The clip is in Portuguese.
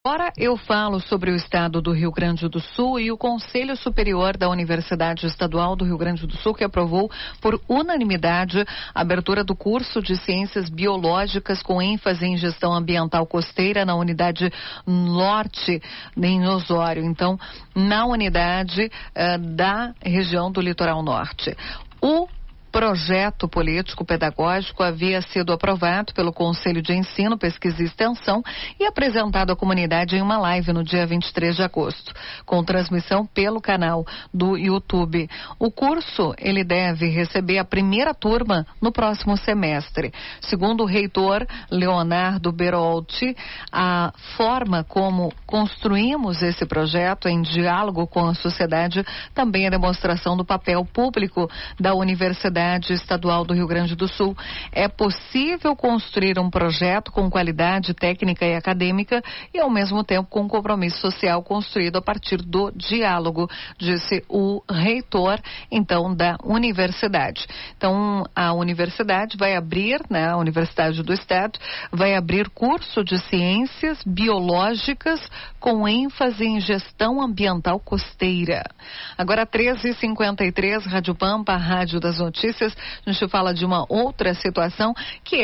Agora eu falo sobre o estado do Rio Grande do Sul e o Conselho Superior da Universidade Estadual do Rio Grande do Sul, que aprovou por unanimidade a abertura do curso de Ciências Biológicas com ênfase em Gestão Ambiental Costeira na Unidade Norte, em Osório. Então, na unidade da região do Litoral Norte. O projeto político-pedagógico havia sido aprovado pelo Conselho de Ensino, Pesquisa e Extensão e apresentado à comunidade em uma live no dia 23 de agosto, com transmissão pelo canal do YouTube. O curso, ele deve receber a primeira turma no próximo semestre. Segundo o reitor Leonardo Berolti, a forma como construímos esse projeto em diálogo com a sociedade também é demonstração do papel público da Universidade Estadual do Rio Grande do Sul. É possível construir um projeto com qualidade técnica e acadêmica e, ao mesmo tempo, com compromisso social construído a partir do diálogo, disse o reitor, então, da universidade. Então, a universidade vai abrir, né, a Universidade do Estado, vai abrir curso de Ciências Biológicas com ênfase em Gestão Ambiental Costeira. Agora, 13h53, Rádio Pampa, Rádio das Notícias. A gente fala de uma outra situação que